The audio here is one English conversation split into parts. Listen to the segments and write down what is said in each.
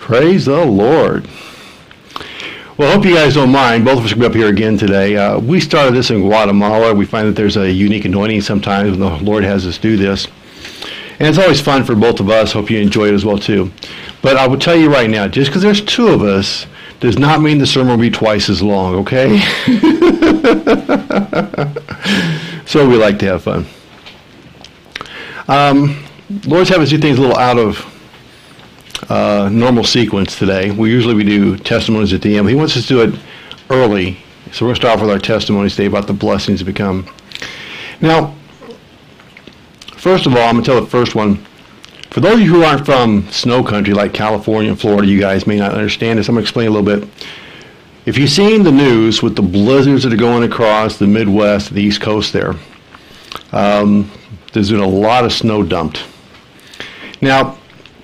Praise the Lord. Well, I hope you guys don't mind. Both of us will be up here again today. We started this in Guatemala. We find that there's a unique anointing sometimes when the Lord has us do this. And it's always fun for both of us. Hope you enjoy it as well, too. But I will tell you right now, just because there's two of us does not mean the sermon will be twice as long, okay? So we like to have fun. Lord's having us do things a little out of normal sequence today. We do testimonies at the end. He wants us to do it early. So we're going to start off with our testimonies today about the blessings to become. Now, first of all, I'm going to tell the first one. For those of you who aren't from snow country like California and Florida, you guys may not understand this. I'm going to explain a little bit. If you've seen the news with the blizzards that are going across the Midwest, the East Coast there, there's been a lot of snow dumped. Now,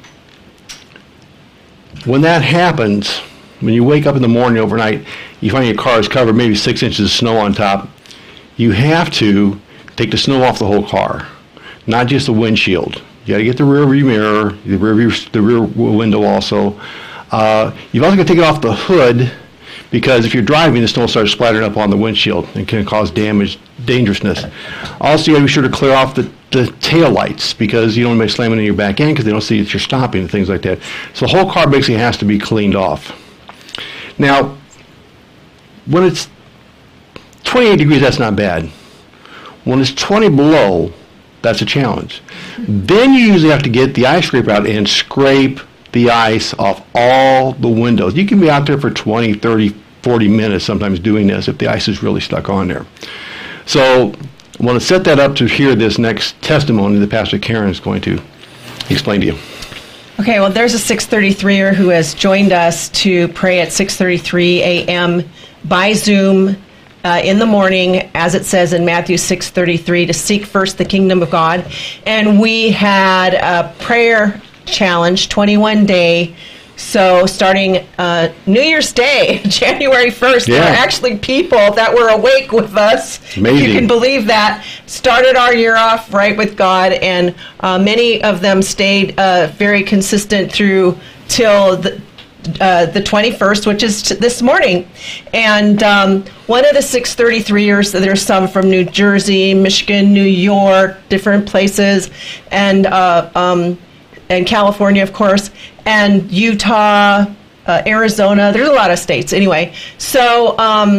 when that happens, when you wake up in the morning overnight, you find your car is covered maybe 6 inches of snow on top, you have to take the snow off the whole car, not just the windshield. You got to get the rear view mirror, the rear window also. You've also got to take it off the hood because if you're driving, the snow starts splattering up on the windshield and can cause damage, dangerousness. Also, you got to be sure to clear off the tail lights because you don't want to slam it in your back end because they don't see that you're stopping and things like that. So the whole car basically has to be cleaned off. Now, when it's 28 degrees, that's not bad. When it's 20 below, that's a challenge. Then you usually have to get the ice scraper out and scrape the ice off all the windows. You can be out there for 20, 30, 40 minutes sometimes doing this if the ice is really stuck on there. So I want to set that up to hear this next testimony that Pastor Karen is going to explain to you. Okay, well, there's a 633er who has joined us to pray at 6:33 a.m. by Zoom in the morning, as it says in Matthew 6:33, to seek first the kingdom of God. And we had a prayer challenge, 21-day. So starting New Year's Day, January 1st, there are actually people that were awake with us. Amazing. If you can believe that. Started our year off right with God, and many of them stayed very consistent through till the 21st, which is this morning. And one of the 633ers, there's some from New Jersey, Michigan, New York, different places, and California, of course, and Utah, Arizona. There's a lot of states anyway. So,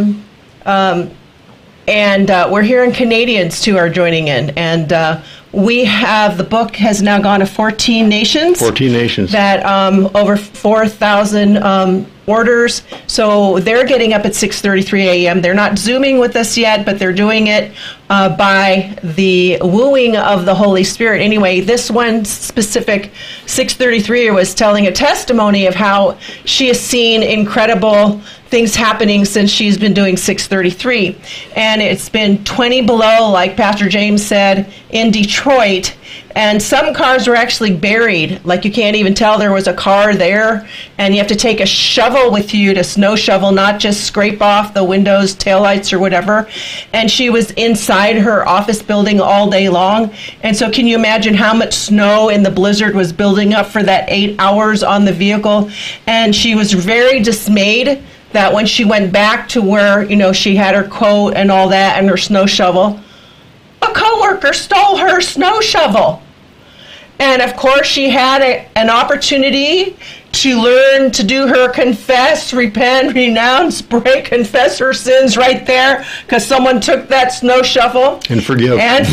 we're hearing Canadians too are joining in, and we have, the book has now gone to 14 nations. 14 nations. That over 4,000 orders. So they're getting up at 6:33 a.m. They're not Zooming with us yet, but they're doing it by the wooing of the Holy Spirit. Anyway, this one specific 633 was telling a testimony of how she has seen incredible things happening since she's been doing 633. And it's been 20 below, like Pastor James said, in Detroit. And some cars were actually buried. Like you can't even tell there was a car there. And you have to take a shovel with you to snow shovel, not just scrape off the windows, taillights, or whatever. And she was inside her office building all day long. And so can you imagine how much snow in the blizzard was building up for that 8 hours on the vehicle? And she was very dismayed that when she went back to where, she had her coat and all that and her snow shovel, a coworker stole her snow shovel. And of course, she had an opportunity to learn to do her confess, repent, renounce, break, confess her sins right there, because someone took that snow shovel. And forgive. And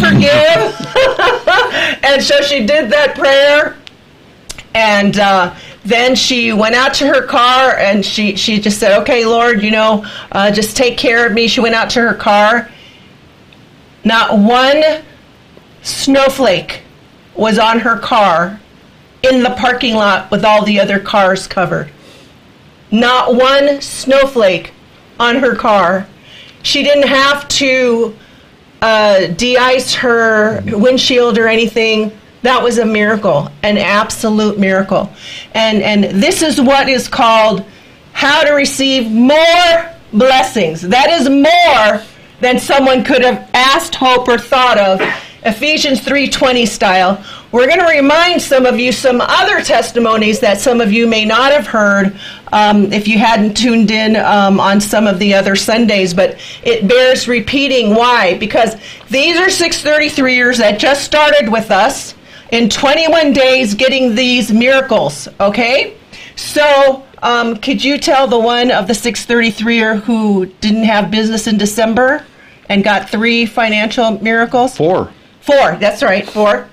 and so she did that prayer. And then she went out to her car and she just said, okay, Lord, just take care of me. She went out to her car. Not one snowflake was on her car in the parking lot with all the other cars covered. Not one snowflake on her car. She didn't have to de-ice her windshield or anything. That was a miracle, an absolute miracle. And this is what is called how to receive more blessings. That is more than someone could have asked, hoped, or thought of. Ephesians 3:20 style. we're going to remind some of you some other testimonies that some of you may not have heard if you hadn't tuned in on some of the other Sundays, but it bears repeating. Why? Because these are 633ers that just started with us in 21 days getting these miracles, okay? So could you tell the one of the 633er who didn't have business in December and got 3 financial miracles? 4. 4, that's right, 4.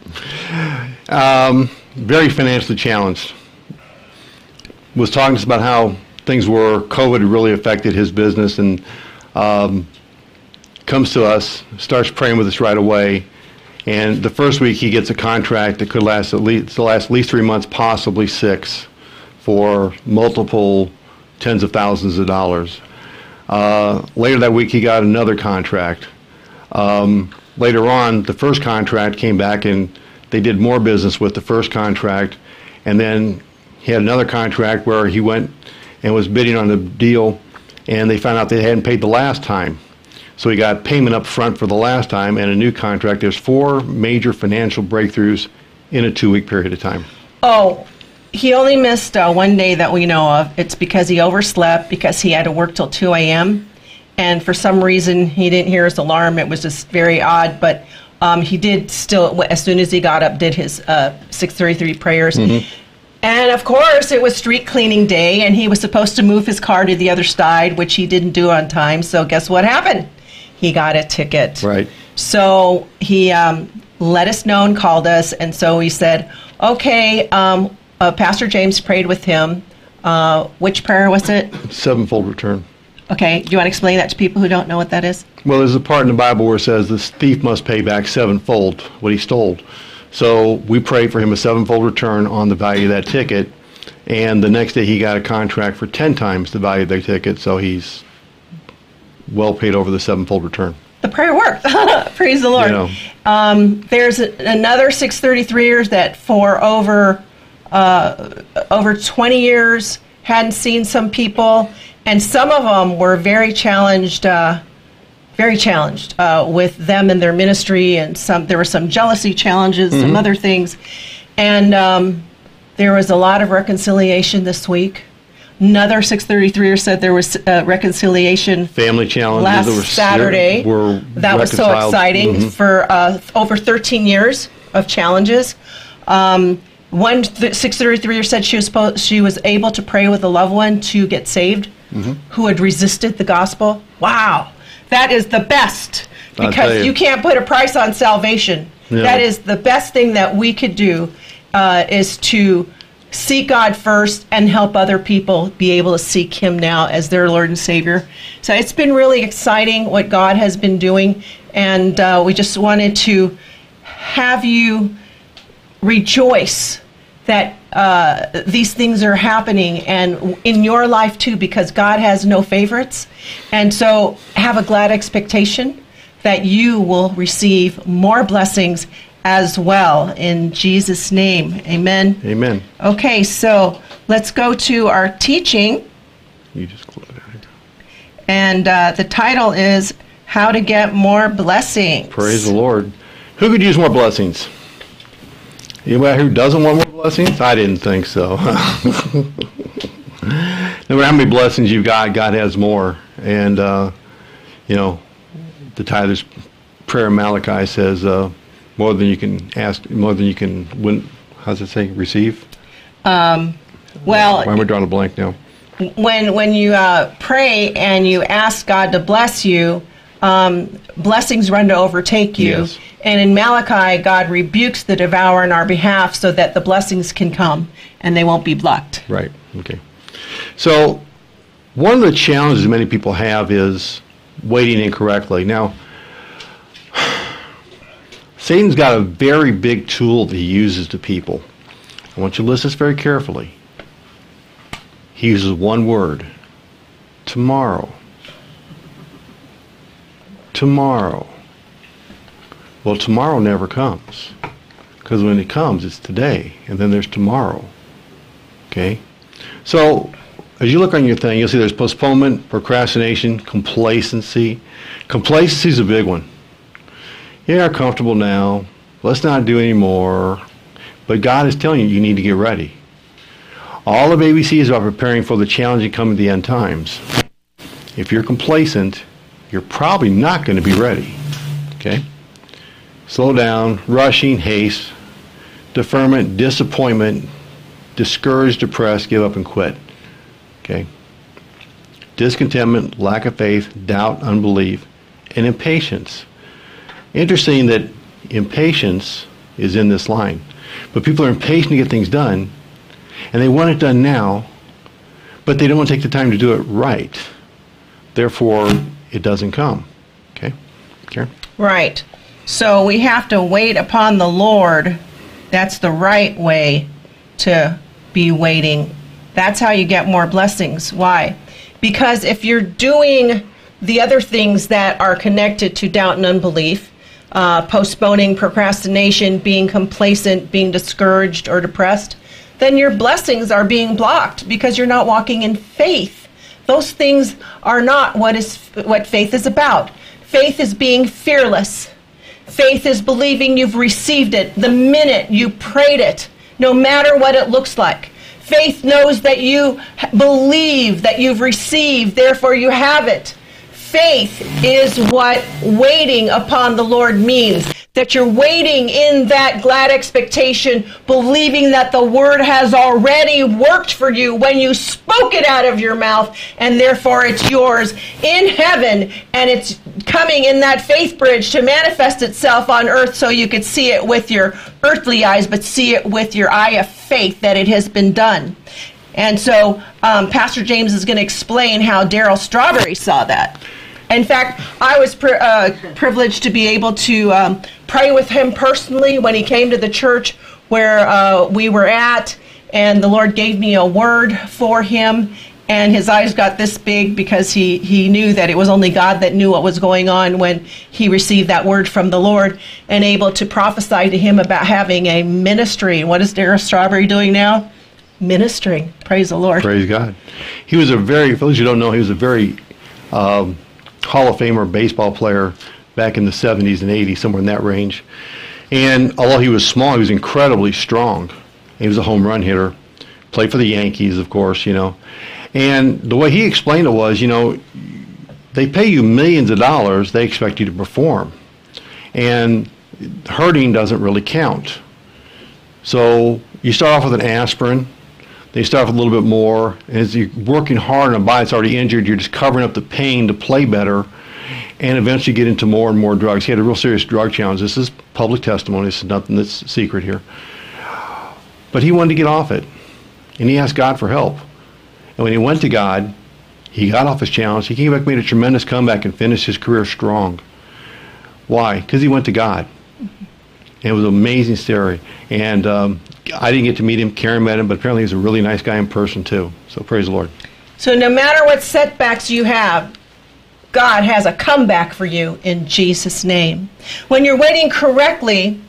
Very financially challenged. Was talking to us about how things were, COVID really affected his business, and comes to us, starts praying with us right away. And the first week he gets a contract that could last at least 3 months, possibly 6, for multiple tens of thousands of dollars. Later that week he got another contract. Later on, the first contract came back and they did more business with the first contract, and then he had another contract where he went and was bidding on the deal, and they found out they hadn't paid the last time. So he got payment up front for the last time and a new contract. There's 4 major financial breakthroughs in a 2-week period of time. Oh, he only missed 1 day that we know of. It's because he overslept, because he had to work till 2 a.m., and for some reason he didn't hear his alarm. It was just very odd, but he did still, as soon as he got up, did his 633 prayers. Mm-hmm. And of course, it was street cleaning day, and he was supposed to move his car to the other side, which he didn't do on time. So guess what happened? He got a ticket. Right. So he let us know and called us, and so we said, okay, Pastor James prayed with him. Which prayer was it? 7-fold return. Okay, do you want to explain that to people who don't know what that is? Well, there's a part in the Bible where it says the thief must pay back 7-fold what he stole. So we prayed for him a 7-fold return on the value of that ticket, and the next day he got a contract for 10 times the value of their ticket, so he's well paid over the 7-fold return. The prayer worked. Praise the Lord. You know. There's another 633ers that for over 20 years hadn't seen some people, and some of them were very challenged with them and their ministry, and there were some jealousy challenges, some other things, and there was a lot of reconciliation this week. Another 633er said there was reconciliation. Family challenges last Saturday. That was so exciting for over 13 years of challenges. One 633er said she was able to pray with a loved one to get saved who had resisted the gospel. Wow, that is the best, because you can't put a price on salvation. Yeah. That is the best thing that we could do, is to seek God first and help other people be able to seek Him now as their Lord and Savior. So it's been really exciting what God has been doing, and we just wanted to have you rejoice that these things are happening, and in your life too, because God has no favorites. And so have a glad expectation that you will receive more blessings as well, in Jesus' name. Amen. Amen. Okay, so let's go to our teaching. You just close it out. And the title is How to Get More Blessings. Praise the Lord. Who could use more blessings? Anybody who doesn't want more blessings? I didn't think so. No matter how many blessings you've got, God has more. And, you know, the tither's prayer in Malachi says, more than you can ask, more than you can win. How's it say? Receive? Well, why am I drawing a blank now? When you pray and you ask God to bless you, blessings run to overtake you. Yes. And in Malachi, God rebukes the devourer on our behalf so that the blessings can come and they won't be blocked. Right. Okay. So one of the challenges many people have is waiting incorrectly. Now, Satan's got a very big tool that he uses to people. I want you to listen to this very carefully. He uses one word: tomorrow. Tomorrow. Well, tomorrow never comes, because when it comes, it's today, and then there's tomorrow. Okay? So, as you look on your thing, you'll see there's postponement, procrastination, complacency. Complacency is a big one. Yeah, comfortable now. Let's not do any more. But God is telling you, you need to get ready. All of ABC is about preparing for the challenging coming of the end times. If you're complacent, you're probably not going to be ready. Okay? Slow down, rushing, haste, deferment, disappointment, discouraged, depressed, give up and quit. Okay? Discontentment, lack of faith, doubt, unbelief, and impatience. Interesting that impatience is in this line. But people are impatient to get things done, and they want it done now, but they don't want to take the time to do it right. Therefore, it doesn't come. Okay? Karen? Right. So we have to wait upon the Lord. That's the right way to be waiting. That's how you get more blessings. Why? Because if you're doing the other things that are connected to doubt and unbelief, postponing, procrastination, being complacent, being discouraged or depressed, then your blessings are being blocked because you're not walking in faith. Those things are not what faith is about. Faith is being fearless. Faith is believing you've received it the minute you prayed it, no matter what it looks like. Faith knows that you believe that you've received, therefore you have it. Faith is what waiting upon the Lord means. That you're waiting in that glad expectation, believing that the word has already worked for you when you spoke it out of your mouth, and therefore it's yours in heaven, and it's coming in that faith bridge to manifest itself on earth so you could see it with your earthly eyes, but see it with your eye of faith that it has been done. And so Pastor James is going to explain how Darryl Strawberry saw that. In fact, I was privileged to be able to pray with him personally when he came to the church where we were at, and the Lord gave me a word for him, and his eyes got this big because he knew that it was only God that knew what was going on when he received that word from the Lord, and able to prophesy to him about having a ministry. What is Darryl Strawberry doing now? Ministering. Praise the Lord. Praise God. He was for those who don't know, he was a very Hall of Famer baseball player back in the 70s and 80s, somewhere in that range. And although he was small, he was incredibly strong. He was a home run hitter. Played for the Yankees, of course, And the way he explained it was, they pay you millions of dollars, they expect you to perform. And hurting doesn't really count. So you start off with an aspirin. They start with a little bit more. As you're working hard on a body that's already injured, you're just covering up the pain to play better, and eventually get into more and more drugs. He had a real serious drug challenge. This is public testimony. This is nothing that's secret here. But he wanted to get off it, and he asked God for help. And when he went to God, he got off his challenge. He came back, made a tremendous comeback, and finished his career strong. Why? Because he went to God. And it was an amazing story. And I didn't get to meet him. Karen met him, but apparently he's a really nice guy in person too. So praise the Lord. So no matter what setbacks you have, God has a comeback for you in Jesus' name. When you're waiting correctly,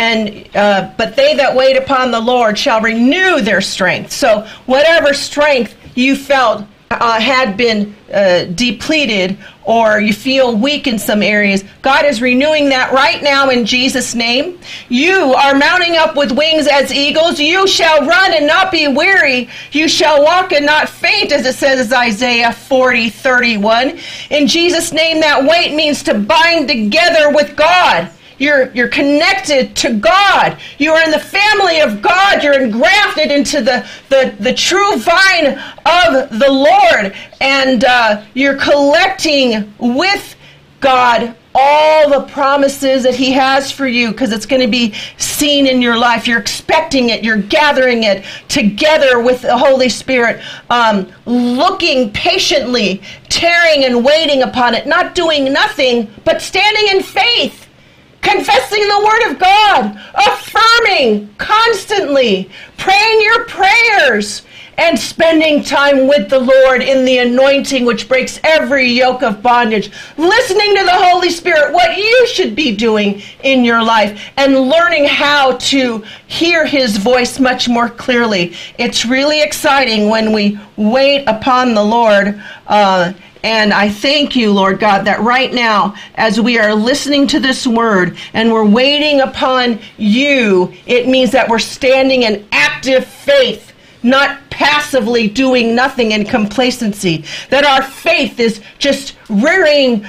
but they that wait upon the Lord shall renew their strength. So whatever strength you felt had been depleted, or you feel weak in some areas, God is renewing that right now in Jesus' name. You are mounting up with wings as eagles. You shall run and not be weary. You shall walk and not faint, as it says in Isaiah 40:31. In Jesus' name, that wait means to bind together with God. You're connected to God. You are in the family of God. You're engrafted into the true vine of the Lord. And you're collecting with God all the promises that he has for you, because it's going to be seen in your life. You're expecting it. You're gathering it together with the Holy Spirit, looking patiently, tarrying and waiting upon it, not doing nothing, but standing in faith. Confessing the word of God, affirming constantly, praying your prayers, and spending time with the Lord in the anointing which breaks every yoke of bondage. Listening to the Holy Spirit, what you should be doing in your life, and learning how to hear his voice much more clearly. It's really exciting when we wait upon the Lord And I thank you, Lord God, that right now, as we are listening to this word and we're waiting upon you, it means that we're standing in active faith, not passively doing nothing in complacency. That our faith is just rearing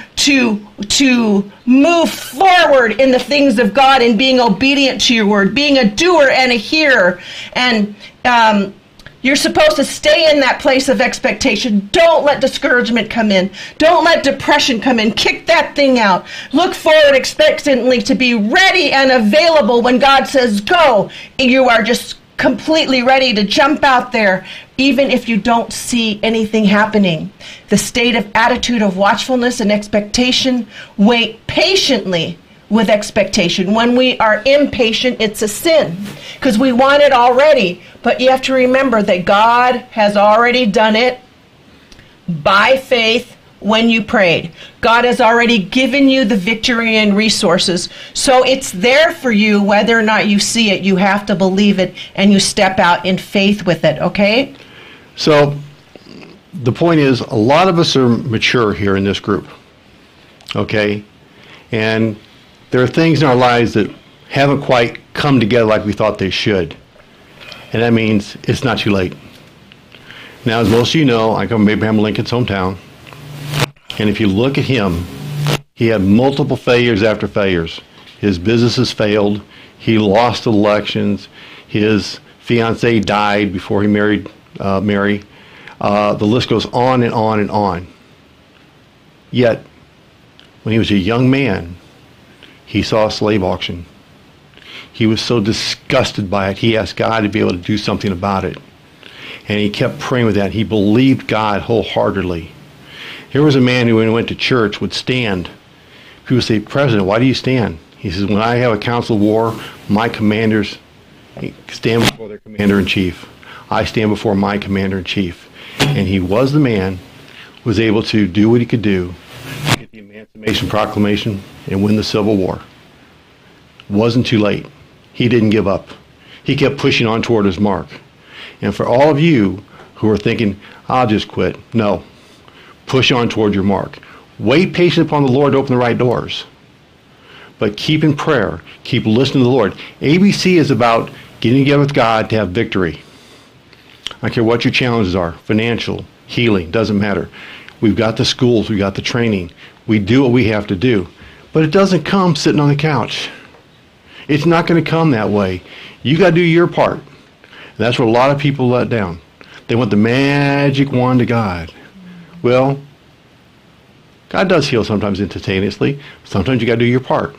to move forward in the things of God and being obedient to your word, being a doer and a hearer. And you're supposed to stay in that place of expectation. Don't let discouragement come in. Don't let depression come in. Kick that thing out. Look forward expectantly to be ready and available when God says go. You are just completely ready to jump out there, even if you don't see anything happening. The state of attitude of watchfulness and expectation. Wait patiently with expectation. When we are impatient, it's a sin because we want it already. But you have to remember that God has already done it by faith when you prayed. God has already given you the victory and resources. So it's there for you whether or not you see it. You have to believe it and you step out in faith with it, okay? So the point is, a lot of us are mature here in this group, okay? And there are things in our lives that haven't quite come together like we thought they should. And that means it's not too late. Now, as most of you know, I come from Abraham Lincoln's hometown. And if you look at him, he had multiple failures after failures. His businesses failed. He lost elections. His fiancée died before he married Mary. The list goes on and on and on. Yet, when he was a young man, he saw a slave auction. He was so disgusted by it, he asked God to be able to do something about it. And he kept praying with that. He believed God wholeheartedly. Here was a man who, when he went to church, would stand. People would say, "President, why do you stand?" He says, "When I have a council of war, my commanders stand before their commander-in-chief. I stand before my commander-in-chief." And he was the man who was able to do what he could do to get the Emancipation Proclamation and win the Civil War. It wasn't too late. He didn't give up. He kept pushing on toward his mark. And for all of you who are thinking, "I'll just quit," no. Push on toward your mark. Wait patiently upon the Lord to open the right doors. But keep in prayer. Keep listening to the Lord. ABC is about getting together with God to have victory. I don't care what your challenges are. Financial, healing, doesn't matter. We've got the schools. We've got the training. We do what we have to do. But it doesn't come sitting on the couch. It's not going to come that way. You got to do your part. And that's what a lot of people let down. They want the magic wand of God. Well, God does heal sometimes instantaneously. Sometimes you got to do your part.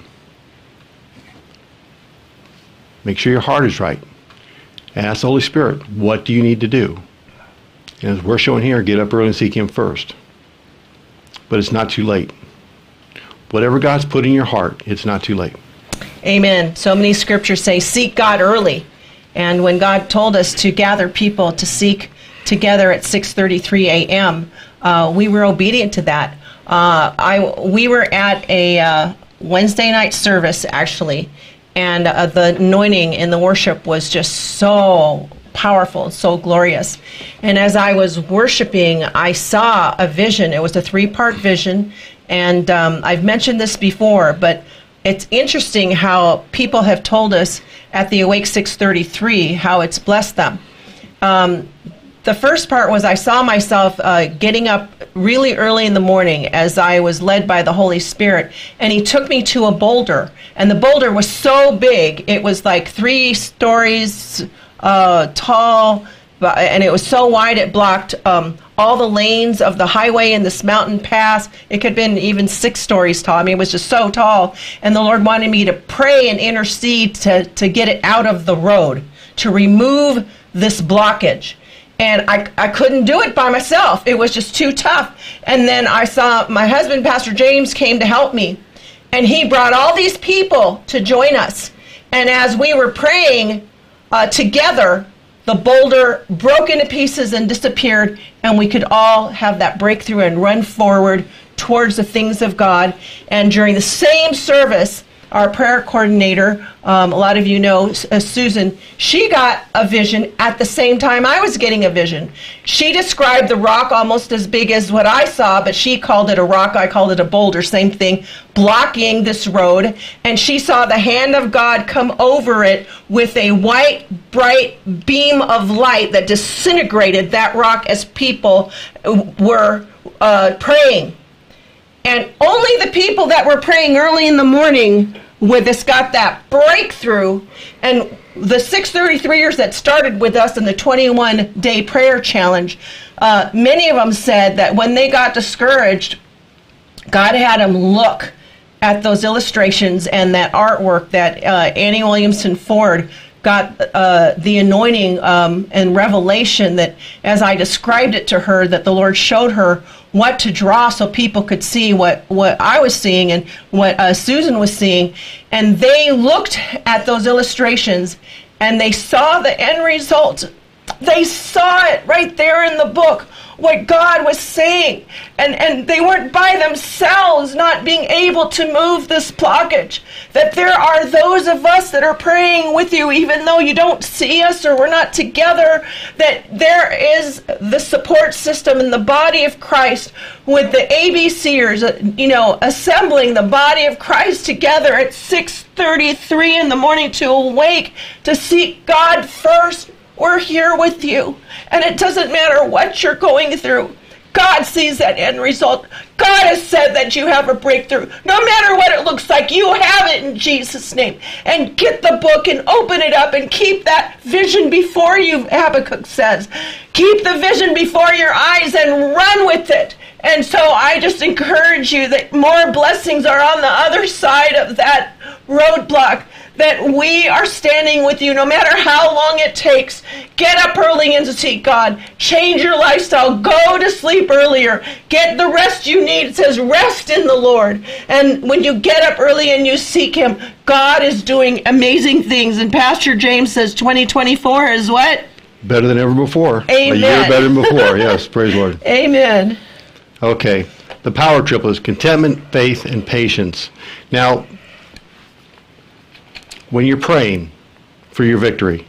Make sure your heart is right. Ask the Holy Spirit, what do you need to do? And as we're showing here, get up early and seek Him first. But it's not too late. Whatever God's put in your heart, it's not too late. Amen. So many scriptures say, seek God early. And when God told us to gather people to seek together at 6:33 a.m., we were obedient to that. We were at a Wednesday night service, actually, and the anointing in the worship was just so powerful, so glorious. And as I was worshiping, I saw a vision. It was a 3-part vision, and I've mentioned this before, but it's interesting how people have told us at the Awake 633 how it's blessed them. The first part was I saw myself getting up really early in the morning as I was led by the Holy Spirit, and He took me to a boulder, and the boulder was so big, it was like 3 stories tall, and it was so wide it blocked all the lanes of the highway in this mountain pass. It could have been even 6 stories tall. I mean, it was just so tall, and the Lord wanted me to pray and intercede to get it out of the road, to remove this blockage. And I couldn't do it by myself. It was just too tough. And then I saw my husband, Pastor James, came to help me. And he brought all these people to join us. And as we were praying together, the boulder broke into pieces and disappeared. And we could all have that breakthrough and run forward towards the things of God. And during the same service, our prayer coordinator, a lot of you know Susan, she got a vision at the same time I was getting a vision. She described the rock almost as big as what I saw, but she called it a rock, I called it a boulder, same thing, blocking this road. And she saw the hand of God come over it with a white, bright beam of light that disintegrated that rock as people were praying. And only the people that were praying early in the morning with this got that breakthrough. And the 633ers that started with us in the 21-day prayer challenge, many of them said that when they got discouraged, God had them look at those illustrations and that artwork that Annie Williamson Ford got the anointing and revelation that as I described it to her, that the Lord showed her what to draw so people could see what I was seeing and what Susan was seeing. And they looked at those illustrations and they saw the end result. They saw it right there in the book, what God was saying. And they weren't by themselves not being able to move this blockage. That there are those of us that are praying with you, even though you don't see us or we're not together, that there is the support system in the body of Christ with the ABCers, assembling the body of Christ together at 6:33 in the morning to awake, to seek God first. We're here with you. And it doesn't matter what you're going through. God sees that end result. God has said that you have a breakthrough. No matter what it looks like, you have it in Jesus' name. And get the book and open it up and keep that vision before you, Habakkuk says. Keep the vision before your eyes and run with it. And so I just encourage you that more blessings are on the other side of that roadblock, that we are standing with you no matter how long it takes. Get up early and seek God. Change your lifestyle. Go to sleep earlier. Get the rest you need. It says rest in the Lord. And when you get up early and you seek him, God is doing amazing things. And Pastor James says 2024 is what? Better than ever before. Amen. A year better than before. Yes, praise the Lord. Amen. Okay. The power triplets: contentment, faith, and patience. Now, when you're praying for your victory,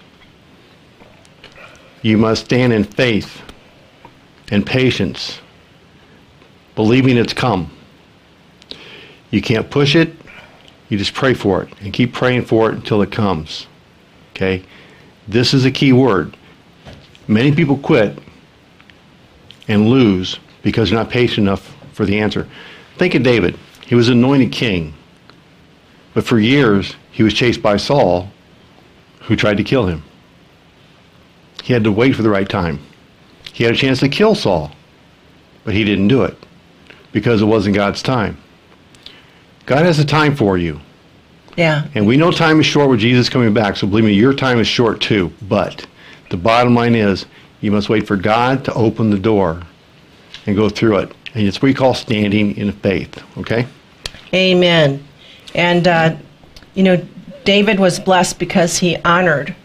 you must stand in faith and patience, believing it's come. You can't push it. You just pray for it and keep praying for it until it comes. Okay? This is a key word. Many people quit and lose because they're not patient enough for the answer. Think of David. He was anointed king. But for years, he was chased by Saul, who tried to kill him. He had to wait for the right time. He had a chance to kill Saul, but he didn't do it because it wasn't God's time. God has a time for you. Yeah. And we know time is short with Jesus coming back, so believe me, your time is short too. But the bottom line is, you must wait for God to open the door and go through it. And it's what we call standing in faith, okay? Amen. And, David was blessed because he honored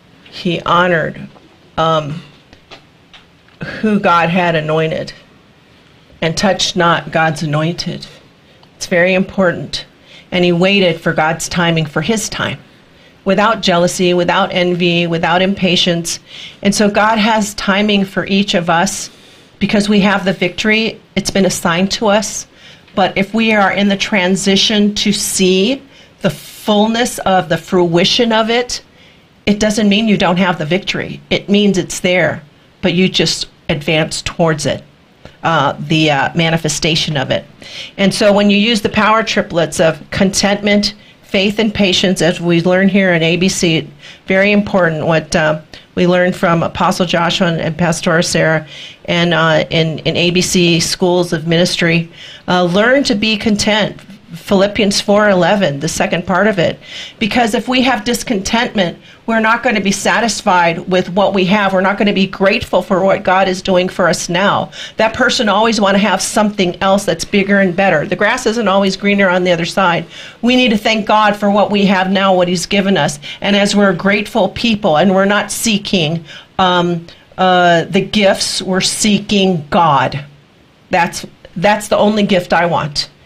who God had anointed and touched not God's anointed. It's very important. And he waited for God's timing, for his time, without jealousy, without envy, without impatience. And so God has timing for each of us because we have the victory. It's been assigned to us. But if we are in the transition to see the fullness of the fruition of it, it doesn't mean you don't have the victory. It means it's there, but you just advance towards it, the manifestation of it. And so when you use the power triplets of contentment, faith, and patience, as we learn here in ABC, very important what we learned from Apostle Joshua and Pastor Sarah and in ABC Schools of Ministry. Learn to be content. Philippians 4:11, the second part of it. Because if we have discontentment, we're not going to be satisfied with what we have. We're not going to be grateful for what God is doing for us now. That person always want to have something else that's bigger and better. The grass isn't always greener on the other side. We need to thank God for what we have now, what he's given us. And as we're grateful people and we're not seeking the gifts, we're seeking God. That's the only gift I want.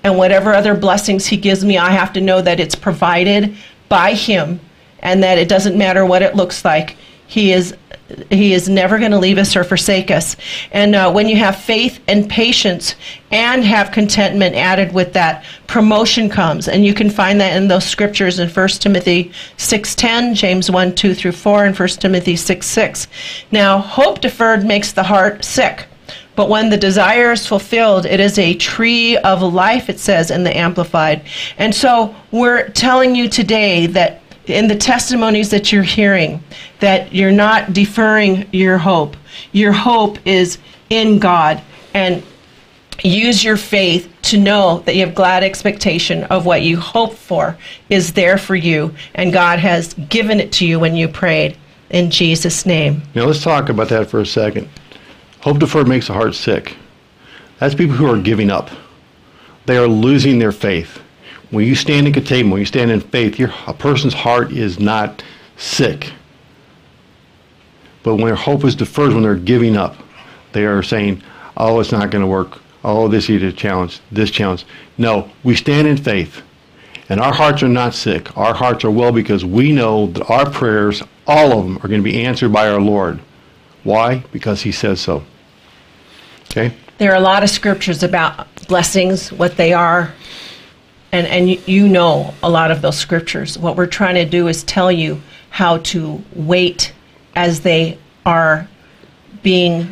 and whatever other blessings he gives me, I have to know that it's provided by him, and that it doesn't matter what it looks like. He is never going to leave us or forsake us. And when you have faith and patience and have contentment added with that, promotion comes. And you can find that in those scriptures in 1 Timothy 6:10, James 1:2-4, and 1 Timothy 6:6. Now, hope deferred makes the heart sick, but when the desire is fulfilled, it is a tree of life, it says in the Amplified. And so we're telling you today that in the testimonies that you're hearing, that you're not deferring your hope. Your hope is in God. And use your faith to know that you have glad expectation of what you hope for is there for you. And God has given it to you when you prayed. In Jesus' name. Now let's talk about that for a second. Hope deferred makes the heart sick. That's people who are giving up. They are losing their faith. When you stand in containment, when you stand in faith, a person's heart is not sick. But when their hope is deferred, when they're giving up, they are saying, oh, it's not going to work. Oh, this is a challenge, this challenge. No, we stand in faith. And our hearts are not sick. Our hearts are well because we know that our prayers, all of them, are going to be answered by our Lord. Why? Because he says so. Okay? There are a lot of scriptures about blessings, what they are. And you know a lot of those scriptures. What we're trying to do is tell you how to wait as they are being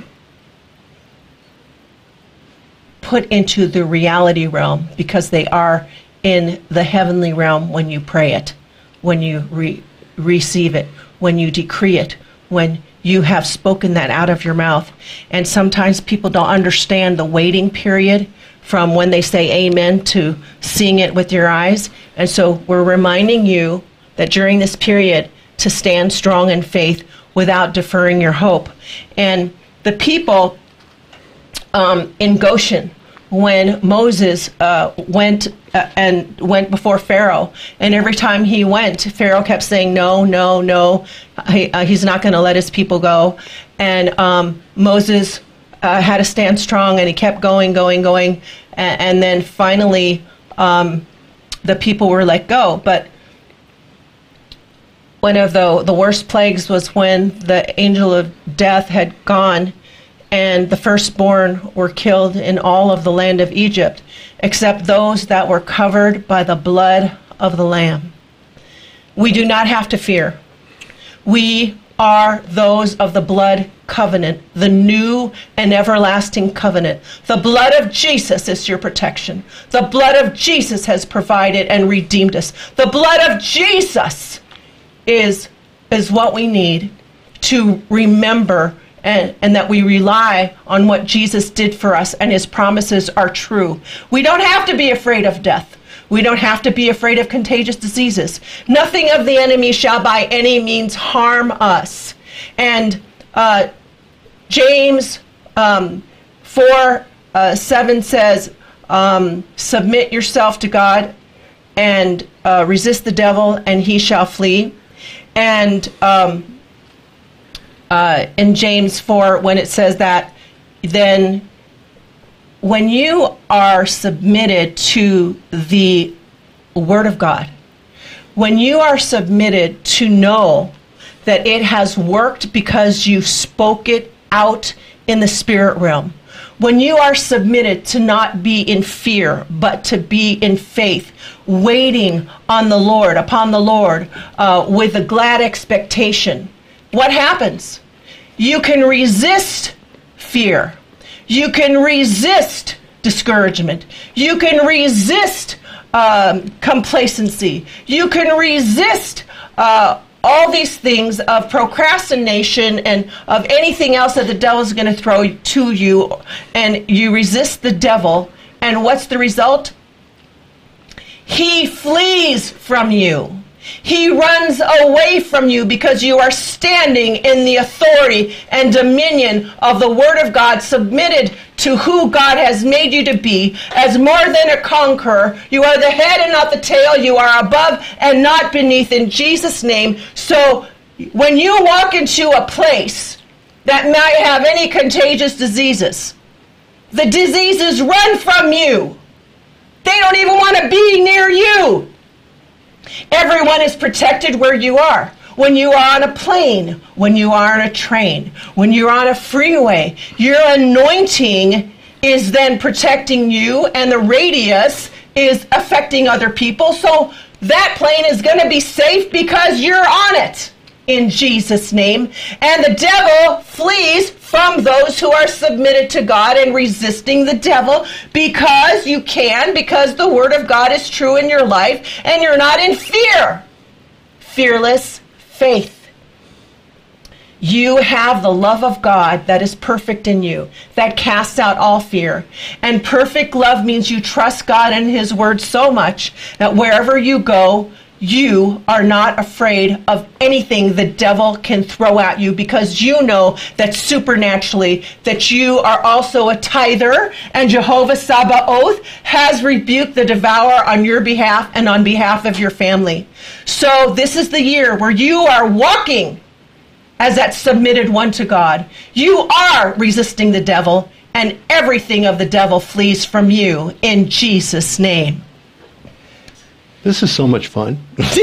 put into the reality realm, because they are in the heavenly realm when you pray it, when you receive it, when you decree it, when you have spoken that out of your mouth. And sometimes people don't understand the waiting period from when they say amen to seeing it with your eyes. And so we're reminding you that during this period to stand strong in faith without deferring your hope. And the people in Goshen, when Moses went before Pharaoh, and every time he went, Pharaoh kept saying, no, no, no, he's not going to let his people go. And Moses had to stand strong, and he kept going, and then finally the people were let go. But one of the worst plagues was when the angel of death had gone, and the firstborn were killed in all of the land of Egypt, except those that were covered by the blood of the Lamb. We do not have to fear. We are those of the blood covenant, the new and everlasting covenant. The blood of Jesus is your protection. The blood of Jesus has provided and redeemed us. The blood of Jesus is what we need to remember, and that we rely on what Jesus did for us, and his promises are true. We don't have to be afraid of death. We don't have to be afraid of contagious diseases. Nothing of the enemy shall by any means harm us. And James 4:7 says, submit yourself to God and resist the devil, and he shall flee. And in James 4, when it says that, then when you are submitted to the Word of God, when you are submitted to know that it has worked because you spoke it out in the spirit realm, when you are submitted to not be in fear, but to be in faith, waiting on the Lord, upon the Lord, with a glad expectation, what happens? You can resist fear. You can resist discouragement. You can resist complacency. You can resist all these things of procrastination and of anything else that the devil's going to throw to you. And you resist the devil. And what's the result? He flees from you. He runs away from you because you are standing in the authority and dominion of the Word of God, submitted to who God has made you to be as more than a conqueror. You are the head and not the tail. You are above and not beneath, in Jesus' name. So when you walk into a place that might have any contagious diseases, the diseases run from you. They don't even want to be near you. Everyone is protected where you are. When you are on a plane, when you are on a train, when you're on a freeway, your anointing is then protecting you, and the radius is affecting other people. So that plane is going to be safe because you're on it, in Jesus' name. And the devil flees from those who are submitted to God and resisting the devil, because you can, because the word of God is true in your life, and you're not in fear. Fearless faith. You have the love of God that is perfect in you, that casts out all fear. And perfect love means you trust God and his word so much that wherever you go, you are not afraid of anything the devil can throw at you, because you know that supernaturally that you are also a tither, and Jehovah Sabaoth has rebuked the devourer on your behalf and on behalf of your family. So this is the year where you are walking as that submitted one to God. You are resisting the devil, and everything of the devil flees from you in Jesus' name. This is so much fun.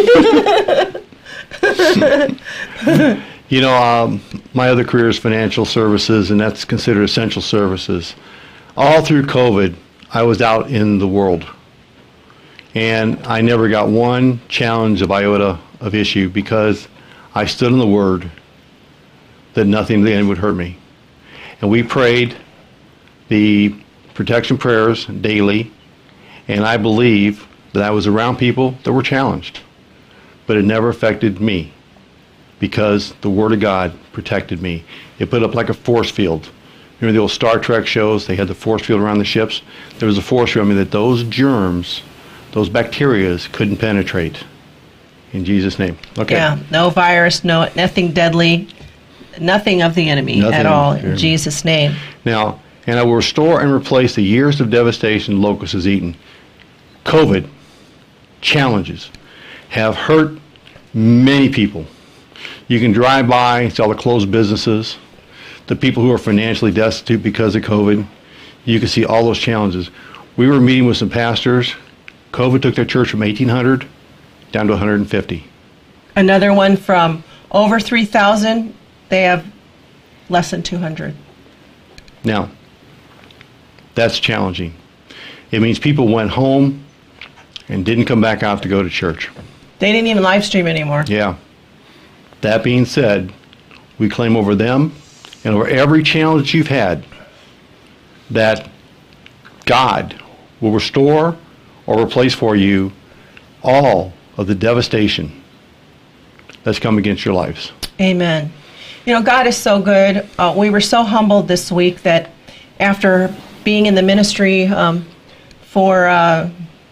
My other career is financial services, and that's considered essential services. All through COVID, I was out in the world, and I never got one challenge of iota of issue, because I stood in the Word that nothing in the end would hurt me. And we prayed the protection prayers daily, and I believe that I was around people that were challenged, but it never affected me, because the Word of God protected me. It put up like a force field. Remember the old Star Trek shows? They had the force field around the ships. There was a force field. I mean, that those germs, those bacteria couldn't penetrate. In Jesus' name. Okay. Yeah, no virus, nothing deadly, nothing of the enemy at all, in Jesus' name. Now, and I will restore and replace the years of devastation locusts has eaten. COVID challenges have hurt many people. You can drive by and see all the closed businesses, the people who are financially destitute because of COVID. You can see all those challenges. We were meeting with some pastors. COVID took their church from 1,800 down to 150. Another one from over 3,000, they have less than 200. Now, that's challenging. It means people went home and didn't come back out to go to church. They didn't even live stream anymore. Yeah. That being said, we claim over them and over every challenge you've had that God will restore or replace for you all of the devastation that's come against your lives. Amen. You know, God is so good. We were so humbled this week that after being in the ministry for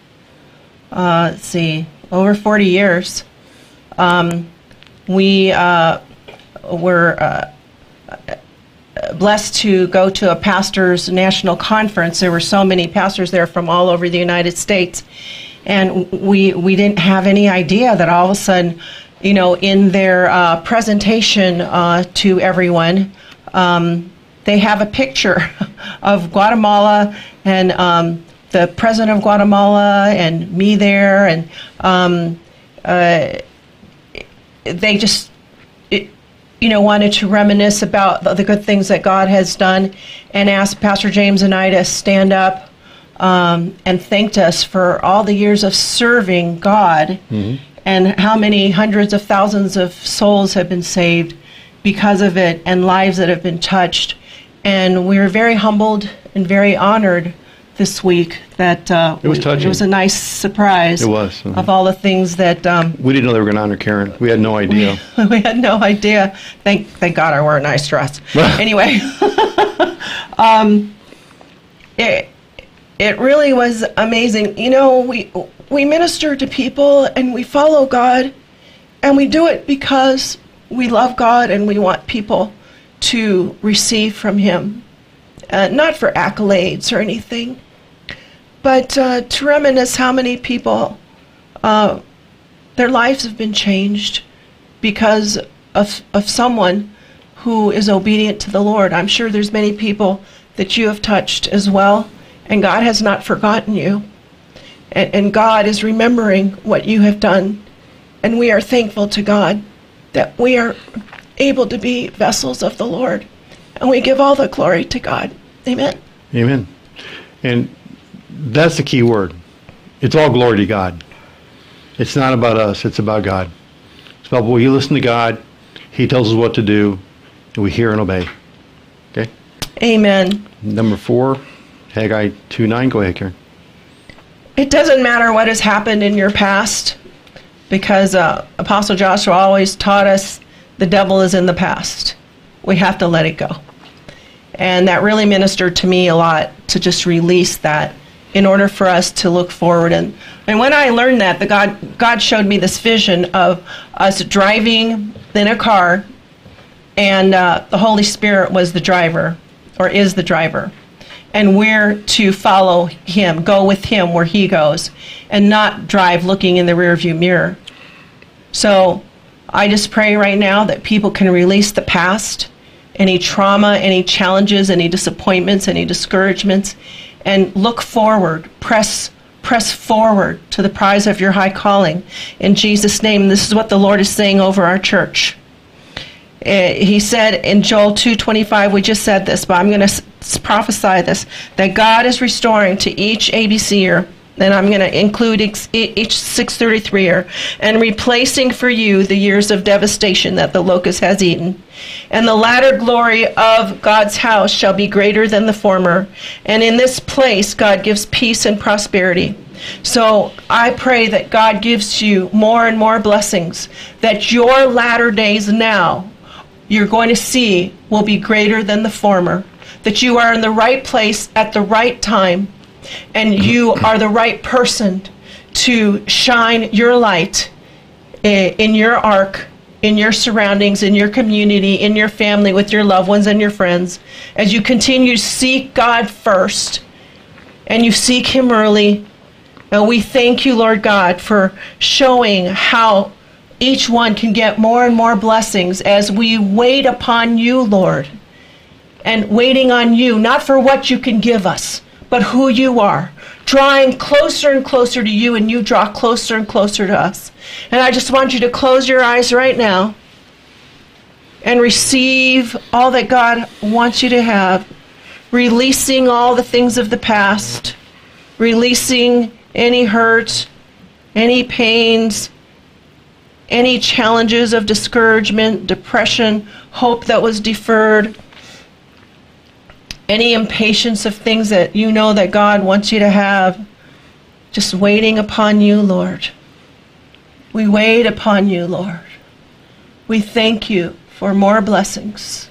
over 40 years, we were blessed to go to a pastors' national conference. There were so many pastors there from all over the United States, and we didn't have any idea that all of a sudden, you know, in their presentation to everyone, they have a picture of Guatemala and the president of Guatemala and me there, and they just, wanted to reminisce about the good things that God has done, and asked Pastor James and I to stand up and thanked us for all the years of serving God, and how many hundreds of thousands of souls have been saved because of it, and lives that have been touched. And we were very humbled and very honored this week that it was touching. It was a nice surprise. It was. Of all the things that we didn't know they were going to honor Karen. We had no idea. We had no idea. Thank God I wore a nice dress. Anyway, it really was amazing. You know, we minister to people and we follow God, and we do it because we love God and we want people to receive from Him. Not for accolades or anything, but to reminisce how many people, their lives have been changed because of someone who is obedient to the Lord. I'm sure there's many people that you have touched as well, and God has not forgotten you. And God is remembering what you have done. And we are thankful to God that we are able to be vessels of the Lord. And we give all the glory to God. Amen. Amen. And that's the key word. It's all glory to God. It's not about us. It's about God. It's about, well, you listen to God. He tells us what to do. And we hear and obey. Okay? Amen. Number 4, Haggai 2:9. Go ahead, Karen. It doesn't matter what has happened in your past, because Apostle Joshua always taught us the devil is in the past. We have to let it go. And that really ministered to me a lot, to just release that in order for us to look forward. And when I learned that, God showed me this vision of us driving in a car, and the Holy Spirit was the driver, or is the driver. And we're to follow him, go with him where he goes, and not drive looking in the rearview mirror. So I just pray right now that people can release the past, any trauma, any challenges, any disappointments, any discouragements, and look forward, press forward to the prize of your high calling. In Jesus' name, this is what the Lord is saying over our church. He said in Joel 2:25, we just said this, but I'm going to prophesy this, that God is restoring to each ABCer, and I'm going to include each 633er, and replacing for you the years of devastation that the locust has eaten. And the latter glory of God's house shall be greater than the former. And in this place, God gives peace and prosperity. So I pray that God gives you more and more blessings, that your latter days now, you're going to see, will be greater than the former. That you are in the right place at the right time, and you are the right person to shine your light in your ark, in your surroundings, in your community, in your family, with your loved ones and your friends, as you continue to seek God first, and you seek him early. And we thank you, Lord God, for showing how each one can get more and more blessings as we wait upon you, Lord. And waiting on you, not for what you can give us, but who you are. Drawing closer and closer to you, and you draw closer and closer to us. And I just want you to close your eyes right now and receive all that God wants you to have. Releasing all the things of the past. Releasing any hurt, any pains, any challenges of discouragement, depression, hope that was deferred, any impatience of things that you know that God wants you to have, just waiting upon you, Lord. We wait upon you, Lord. We thank you for more blessings,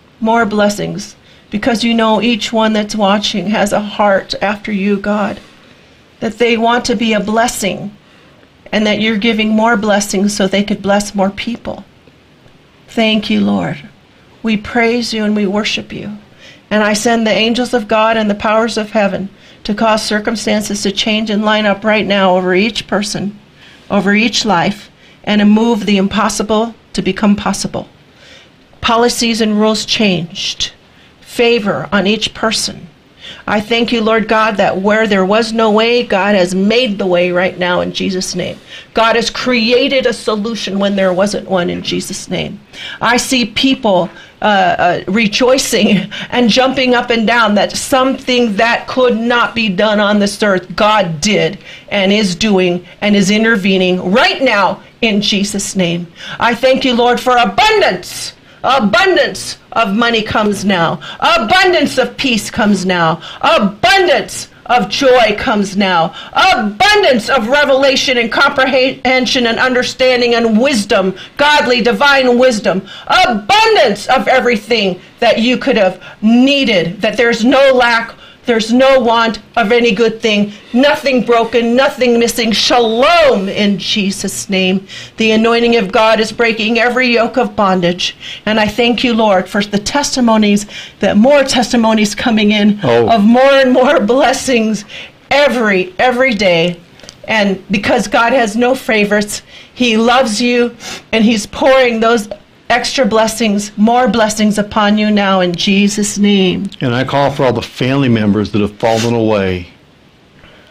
because you know each one that's watching has a heart after you, God, that they want to be a blessing, and that you're giving more blessings so they could bless more people. Thank you, Lord. We praise you and we worship you. And I send the angels of God and the powers of heaven to cause circumstances to change and line up right now over each person, over each life, and to move the impossible to become possible. Policies and rules changed. Favor on each person. I thank you, Lord God, that where there was no way, God has made the way right now in Jesus' name. God has created a solution when there wasn't one in Jesus' name. I see people rejoicing and jumping up and down that something that could not be done on this earth, God did and is doing and is intervening right now in Jesus' name. I thank you, Lord, for abundance. Abundance of money comes now. Abundance of peace comes now. Abundance of joy comes now. Abundance of revelation and comprehension and understanding and wisdom, godly, divine wisdom. Abundance of everything that you could have needed, that there's no lack, there's no want of any good thing, nothing broken, nothing missing. Shalom in Jesus' name. The anointing of God is breaking every yoke of bondage. And I thank you, Lord, for the testimonies, that more testimonies coming in of more and more blessings every day. And because God has no favorites, he loves you, and he's pouring those extra blessings, more blessings upon you now in Jesus' name. And I call for all the family members that have fallen away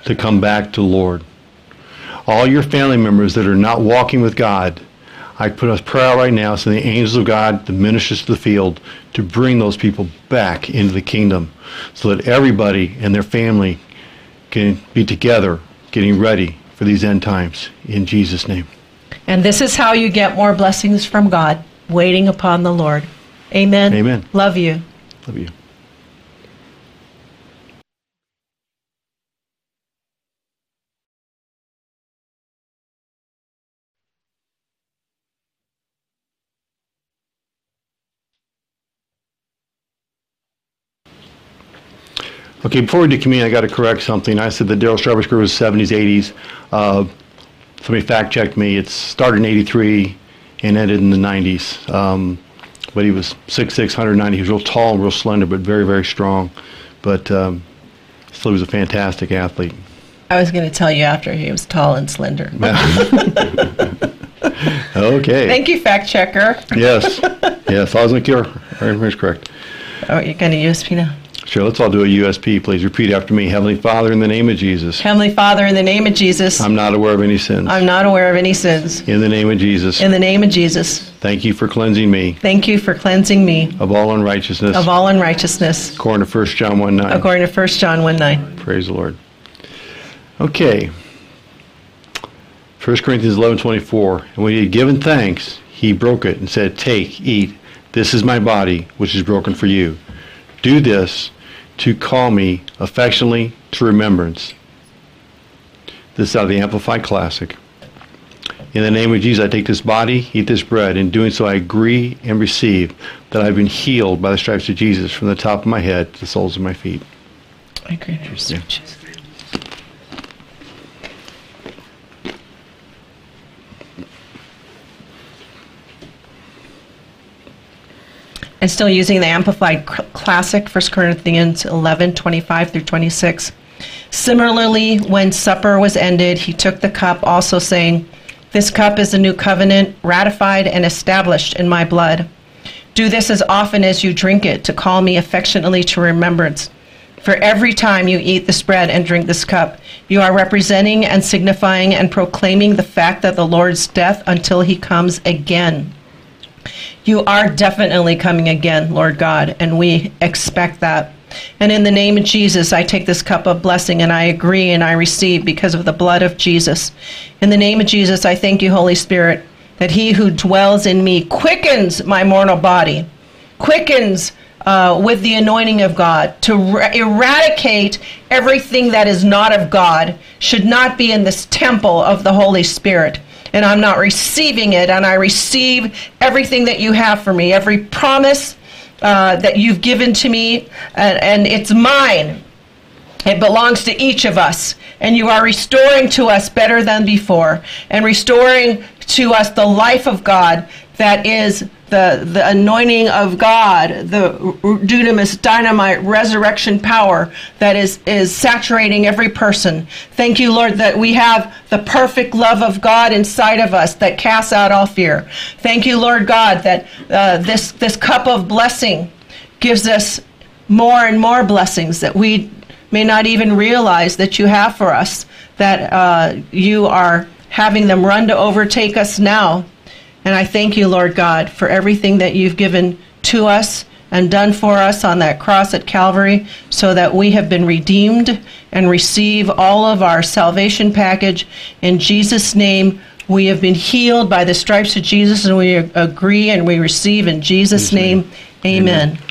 to come back to the Lord. All your family members that are not walking with God, I put a prayer out right now, so the angels of God, the ministers of the field, to bring those people back into the kingdom so that everybody and their family can be together getting ready for these end times. In Jesus' name. And this is how you get more blessings from God, waiting upon the Lord. Amen. Amen. Love you. Love you. Okay, before we do communion, I got to correct something. I said that Daryl Strawberry's career was 70s, 80s. Somebody fact-checked me. It started in 83 and ended in the 90s. But he was 6'6", 190. He was real tall and real slender, but very, very strong. But still, he was a fantastic athlete. I was going to tell you after he was tall and slender. Okay. Thank you, fact checker. Yes. Yes, I was going to cure. Everything's correct. Oh, you're going to use me now? Sure, let's all do a USP. Please repeat after me. Heavenly Father, in the name of Jesus. Heavenly Father, in the name of Jesus. I'm not aware of any sins. I'm not aware of any sins. In the name of Jesus. In the name of Jesus. Thank you for cleansing me. Thank you for cleansing me. Of all unrighteousness. Of all unrighteousness. According to 1 John 1:9. According to 1 John 1:9. Praise the Lord. Okay. 1 Corinthians 11:24. And when he had given thanks, he broke it and said, "Take, eat. This is my body, which is broken for you. Do this to call me affectionately to remembrance." This is out of the Amplified Classic. In the name of Jesus, I take this body, eat this bread. In doing so, I agree and receive that I've been healed by the stripes of Jesus from the top of my head to the soles of my feet. I agree and receive Jesus. And still using the Amplified Classic, 1 Corinthians 11:25 through 26. Similarly, when supper was ended, he took the cup, also saying, "This cup is the new covenant, ratified and established in my blood. Do this as often as you drink it, to call me affectionately to remembrance. For every time you eat this bread and drink this cup, you are representing and signifying and proclaiming the fact that the Lord's death until he comes again." You are definitely coming again, Lord God, and we expect that. And in the name of Jesus, I take this cup of blessing and I agree and I receive because of the blood of Jesus. In the name of Jesus, I thank you, Holy Spirit, that he who dwells in me quickens my mortal body, quickens with the anointing of God, to eradicate everything that is not of God, should not be in this temple of the Holy Spirit. And I'm not receiving it, and I receive everything that you have for me, every promise that you've given to me, and it's mine. It belongs to each of us, and you are restoring to us better than before, and restoring to us the life of God that is the anointing of God, the dunamis, dynamite, resurrection power that is saturating every person. Thank you, Lord, that we have the perfect love of God inside of us that casts out all fear. Thank you, Lord God, that this cup of blessing gives us more and more blessings that we may not even realize that you have for us, that you are having them run to overtake us now. And I thank you, Lord God, for everything that you've given to us and done for us on that cross at Calvary, so that we have been redeemed and receive all of our salvation package. In Jesus' name, we have been healed by the stripes of Jesus, and we agree and we receive in Jesus' name. Amen.